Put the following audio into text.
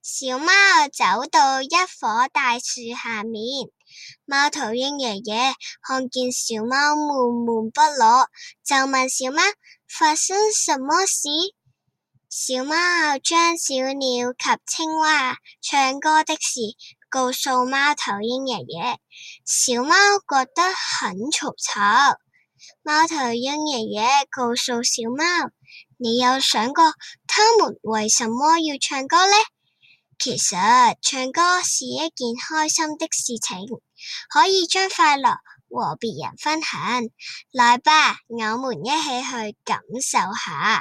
小貓走到一棵大樹下面，貓頭鷹爺爺看見小貓悶悶不樂，就問小貓發生什麼事。小貓將小鳥及青蛙唱歌的事告訴貓頭鷹爺爺，小貓覺得很嘈吵。貓頭鷹爺爺告訴小貓，你有想過他們為什麼要唱歌呢？其實唱歌是一件開心的事情，可以將快樂和別人分享。來吧，我們一起去感受下。